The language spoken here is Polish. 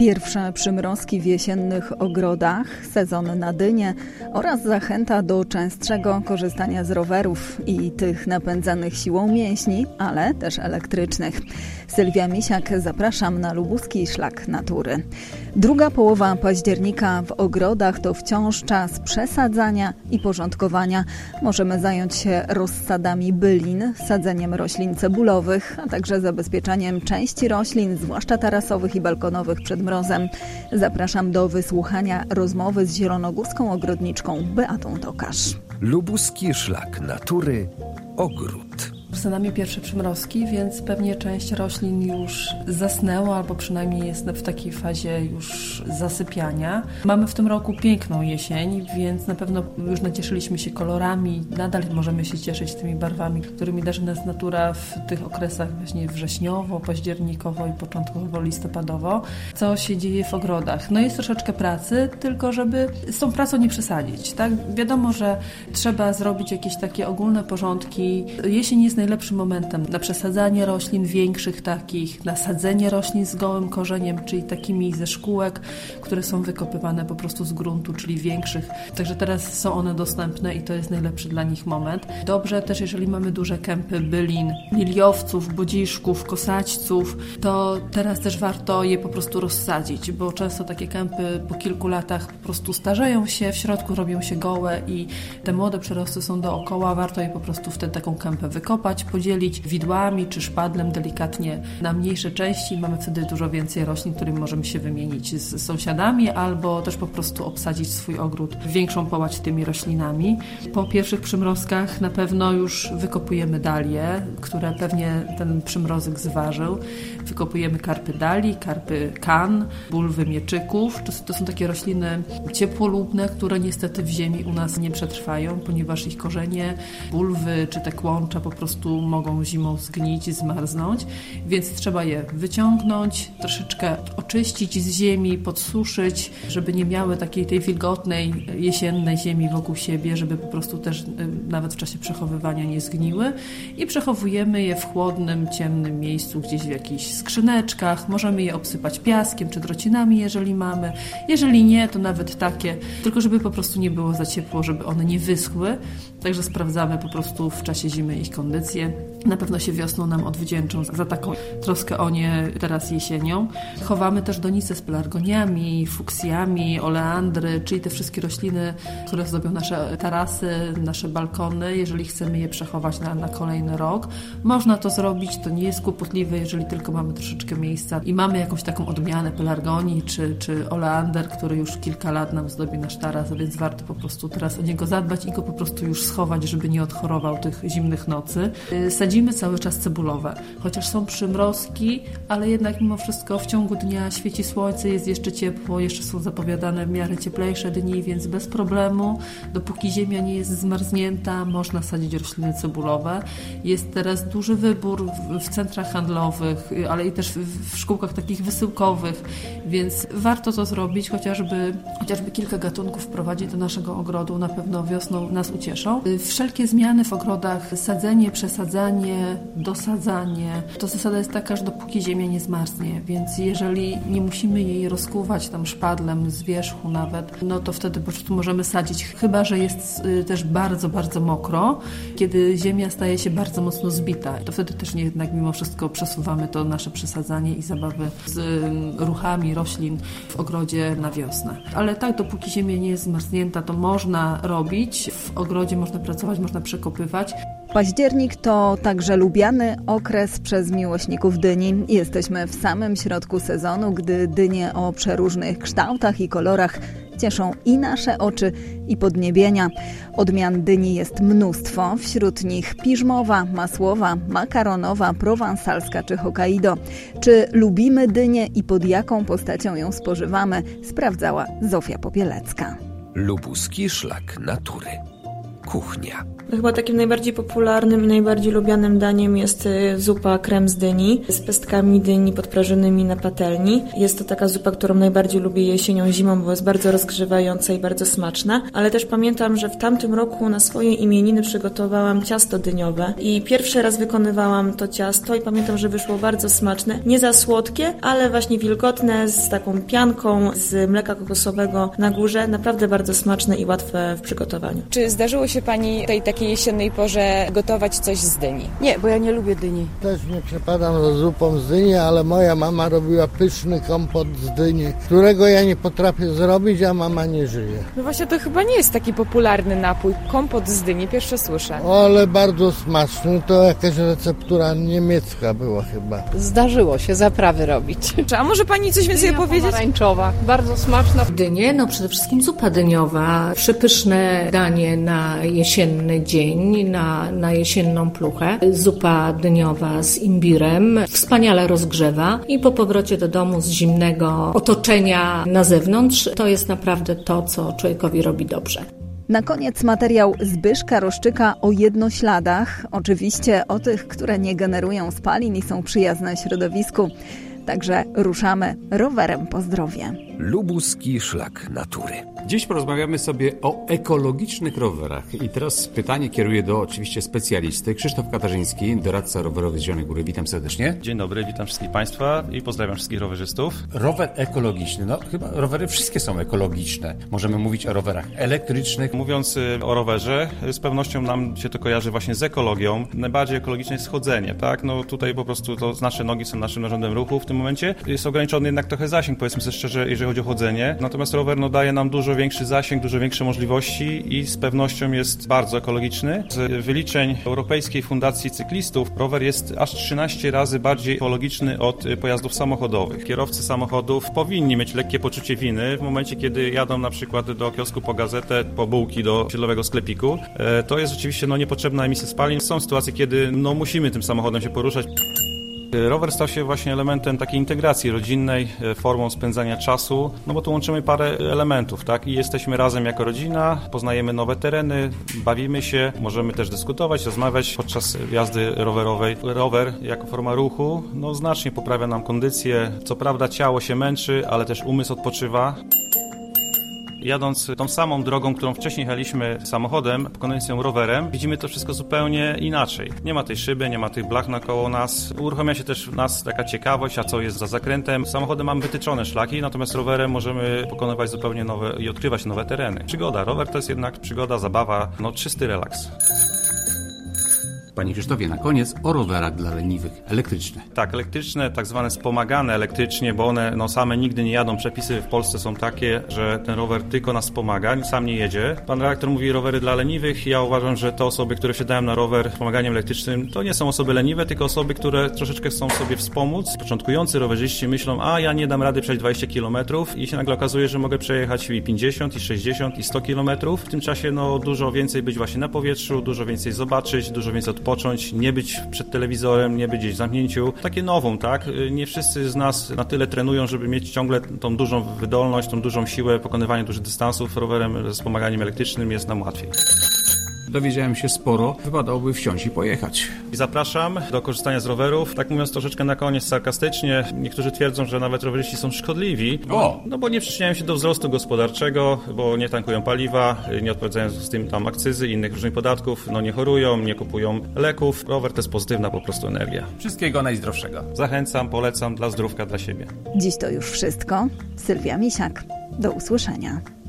Pierwsze przymrozki w jesiennych ogrodach, sezon na dynie oraz zachęta do częstszego korzystania z rowerów i tych napędzanych siłą mięśni, ale też elektrycznych. Sylwia Misiak, zapraszam na lubuski szlak natury. Druga połowa października w ogrodach to wciąż czas przesadzania i porządkowania. Możemy zająć się rozsadami bylin, sadzeniem roślin cebulowych, a także zabezpieczaniem części roślin, zwłaszcza tarasowych i balkonowych przed mrozem. Zapraszam do wysłuchania rozmowy z zielonogórską ogrodniczką Beatą Tokarz. Lubuski szlak natury, ogród. Za nami pierwsze przymrozki, więc pewnie część roślin już zasnęła albo przynajmniej jest w takiej fazie już zasypiania. Mamy w tym roku piękną jesień, więc na pewno już nacieszyliśmy się kolorami. Nadal możemy się cieszyć tymi barwami, którymi darzy nas natura w tych okresach właśnie wrześniowo, październikowo i początkowo listopadowo. Co się dzieje w ogrodach? No jest troszeczkę pracy, tylko żeby z tą pracą nie przesadzić. Tak? Wiadomo, że trzeba zrobić jakieś takie ogólne porządki. Jesień jest najlepszym momentem na przesadzanie roślin większych takich, na sadzenie roślin z gołym korzeniem, czyli takimi ze szkółek, które są wykopywane po prostu z gruntu, czyli większych. Także teraz są one dostępne i to jest najlepszy dla nich moment. Dobrze też, jeżeli mamy duże kępy bylin, liliowców, bodziszków, kosaćców, to teraz też warto je po prostu rozsadzić, bo często takie kępy po kilku latach po prostu starzeją się, w środku robią się gołe i te młode przyrosty są dookoła. Warto je po prostu wtedy taką kępę wykopać, podzielić widłami czy szpadlem delikatnie na mniejsze części. Mamy wtedy dużo więcej roślin, którymi możemy się wymienić z sąsiadami albo też po prostu obsadzić swój ogród większą połać tymi roślinami. Po pierwszych przymrozkach na pewno już wykopujemy dalie, które pewnie ten przymrozek zważył. Wykopujemy karpy dali, karpy kan, bulwy mieczyków. To są takie rośliny ciepłolubne, które niestety w ziemi u nas nie przetrwają, ponieważ ich korzenie, bulwy czy te kłącza po prostu mogą zimą zgnić, zmarznąć, więc trzeba je wyciągnąć, troszeczkę oczyścić z ziemi, podsuszyć, żeby nie miały takiej tej wilgotnej, jesiennej ziemi wokół siebie, żeby po prostu też nawet w czasie przechowywania nie zgniły i przechowujemy je w chłodnym, ciemnym miejscu, gdzieś w jakichś skrzyneczkach. Możemy je obsypać piaskiem czy drocinami, jeżeli mamy. Jeżeli nie, to nawet takie, tylko żeby po prostu nie było za ciepło, żeby one nie wyschły. Także sprawdzamy po prostu w czasie zimy ich kondycję. Na pewno się wiosną nam odwdzięczą za taką troskę o nie teraz jesienią. Chowamy też donice z pelargoniami, fuksjami, oleandry, czyli te wszystkie rośliny, które zdobią nasze tarasy, nasze balkony, jeżeli chcemy je przechować na kolejny rok. Można to zrobić, to nie jest kłopotliwe, jeżeli tylko mamy troszeczkę miejsca i mamy jakąś taką odmianę pelargonii czy oleander, który już kilka lat nam zdobi nasz taras, więc warto po prostu teraz o niego zadbać i go po prostu już schować, żeby nie odchorował tych zimnych nocy. Sadzimy cały czas cebulowe, chociaż są przymrozki, ale jednak mimo wszystko w ciągu dnia świeci słońce, jest jeszcze ciepło, jeszcze są zapowiadane w miarę cieplejsze dni, więc bez problemu, dopóki ziemia nie jest zmarznięta, można sadzić rośliny cebulowe. Jest teraz duży wybór w centrach handlowych, ale i też w szkółkach takich wysyłkowych, więc warto to zrobić, chociażby kilka gatunków wprowadzić do naszego ogrodu, na pewno wiosną nas ucieszą. Wszelkie zmiany w ogrodach, sadzenie, przesadzanie, dosadzanie, to zasada jest taka, że dopóki ziemia nie zmarznie, więc jeżeli nie musimy jej rozkuwać tam szpadlem z wierzchu nawet, no to wtedy po prostu możemy sadzić, chyba że jest też bardzo, bardzo mokro, kiedy ziemia staje się bardzo mocno zbita. To wtedy też jednak mimo wszystko przesuwamy to nasze przesadzanie i zabawy z ruchami roślin w ogrodzie na wiosnę. Ale tak, dopóki ziemia nie jest zmarznięta, to można robić, w ogrodzie można pracować, można przekopywać. Październik to także lubiany okres przez miłośników dyni. Jesteśmy w samym środku sezonu, gdy dynie o przeróżnych kształtach i kolorach cieszą i nasze oczy, i podniebienia. Odmian dyni jest mnóstwo, wśród nich piżmowa, masłowa, makaronowa, prowansalska czy hokkaido. Czy lubimy dynię i pod jaką postacią ją spożywamy, sprawdzała Zofia Popielecka. Lubuski szlak natury. kuchnia. Chyba takim najbardziej popularnym i najbardziej lubianym daniem jest zupa krem z dyni z pestkami dyni podprażonymi na patelni. Jest to taka zupa, którą najbardziej lubię jesienią, zimą, bo jest bardzo rozgrzewająca i bardzo smaczna. Ale też pamiętam, że w tamtym roku na swoje imieniny przygotowałam ciasto dyniowe i pierwszy raz wykonywałam to ciasto i pamiętam, że wyszło bardzo smaczne. Nie za słodkie, ale właśnie wilgotne, z taką pianką z mleka kokosowego na górze. Naprawdę bardzo smaczne i łatwe w przygotowaniu. Czy zdarzyło się Pani w tej takiej jesiennej porze gotować coś z dyni? Nie, bo ja nie lubię dyni. Też nie przepadam za zupą z dyni, ale moja mama robiła pyszny kompot z dyni, którego ja nie potrafię zrobić, a mama nie żyje. No właśnie, to chyba nie jest taki popularny napój. Kompot z dyni, pierwsze słyszę. Ale bardzo smaczny, to jakaś receptura niemiecka była chyba. Zdarzyło się zaprawy robić. A może Pani coś więcej opowiedzieć? Pomarańczowa, bardzo smaczna. Dynie, no przede wszystkim zupa dyniowa, przepyszne danie na jesienny dzień, na jesienną pluchę. Zupa dyniowa z imbirem wspaniale rozgrzewa i po powrocie do domu z zimnego otoczenia na zewnątrz to jest naprawdę to, co człowiekowi robi dobrze. Na koniec materiał Zbyszka Roszczyka o jednośladach, oczywiście o tych, które nie generują spalin i są przyjazne środowisku. Także ruszamy rowerem po zdrowie. Lubuski szlak natury. Dziś porozmawiamy sobie o ekologicznych rowerach. I teraz pytanie kieruję do oczywiście specjalisty. Krzysztof Katarzyński, doradca rowerowy z Zielonej Góry. Witam serdecznie. Dzień dobry, witam wszystkich Państwa i pozdrawiam wszystkich rowerzystów. Rower ekologiczny. No chyba rowery wszystkie są ekologiczne. Możemy mówić o rowerach elektrycznych. Mówiąc o rowerze, z pewnością nam się to kojarzy właśnie z ekologią. Najbardziej ekologiczne jest chodzenie, tak? No tutaj po prostu to nasze nogi są naszym narządem ruchu w tym momencie. Jest ograniczony jednak trochę zasięg, powiedzmy sobie szczerze, jeżeli chodzi o chodzenie. Natomiast rower daje nam dużo większy zasięg, dużo większe możliwości i z pewnością jest bardzo ekologiczny. Z wyliczeń Europejskiej Fundacji Cyklistów rower jest aż 13 razy bardziej ekologiczny od pojazdów samochodowych. Kierowcy samochodów powinni mieć lekkie poczucie winy w momencie, kiedy jadą na przykład do kiosku po gazetę, po bułki do osiedlowego sklepiku. To jest rzeczywiście niepotrzebna emisja spalin. Są sytuacje, kiedy musimy tym samochodem się poruszać. Rower stał się właśnie elementem takiej integracji rodzinnej, formą spędzania czasu, bo tu łączymy parę elementów, tak? I jesteśmy razem jako rodzina, poznajemy nowe tereny, bawimy się, możemy też dyskutować, rozmawiać podczas jazdy rowerowej. Rower jako forma ruchu, znacznie poprawia nam kondycję. Co prawda ciało się męczy, ale też umysł odpoczywa. Jadąc tą samą drogą, którą wcześniej jechaliśmy samochodem, pokonując ją rowerem, widzimy to wszystko zupełnie inaczej. Nie ma tej szyby, nie ma tych blach naokoło nas. Uruchamia się też w nas taka ciekawość, a co jest za zakrętem. Samochodem mamy wytyczone szlaki, natomiast rowerem możemy pokonywać zupełnie nowe i odkrywać nowe tereny. Przygoda. Rower to jest jednak przygoda, zabawa, czysty relaks. Panie Krzysztofie, na koniec o rowerach dla leniwych, elektryczne. Tak, elektryczne, tak zwane wspomagane elektrycznie, bo one same nigdy nie jadą. Przepisy w Polsce są takie, że ten rower tylko nas wspomaga, sam nie jedzie. Pan redaktor mówi rowery dla leniwych. Ja uważam, że te osoby, które wsiadają na rower wspomaganiem elektrycznym, to nie są osoby leniwe, tylko osoby, które troszeczkę chcą sobie wspomóc. Początkujący rowerzyści myślą, ja nie dam rady przejść 20 km i się nagle okazuje, że mogę przejechać i 50, i 60, i 100 km. W tym czasie dużo więcej być właśnie na powietrzu, dużo więcej zobaczyć, dużo więcej odpocząć, nie być przed telewizorem, nie być gdzieś w zamknięciu. Takie nową, tak? Nie wszyscy z nas na tyle trenują, żeby mieć ciągle tą dużą wydolność, tą dużą siłę pokonywania dużych dystansów. Rowerem z wspomaganiem elektrycznym jest nam łatwiej. Dowiedziałem się sporo, wypadałoby wsiąść i pojechać. I zapraszam do korzystania z rowerów. Tak mówiąc troszeczkę na koniec sarkastycznie, niektórzy twierdzą, że nawet rowerzyści są szkodliwi, bo nie przyczyniają się do wzrostu gospodarczego, bo nie tankują paliwa, nie odpowiadają z tym akcyzy i innych różnych podatków, nie chorują, nie kupują leków. Rower to jest pozytywna po prostu energia. Wszystkiego najzdrowszego. Zachęcam, polecam dla zdrówka, dla siebie. Dziś to już wszystko. Sylwia Misiak. Do usłyszenia.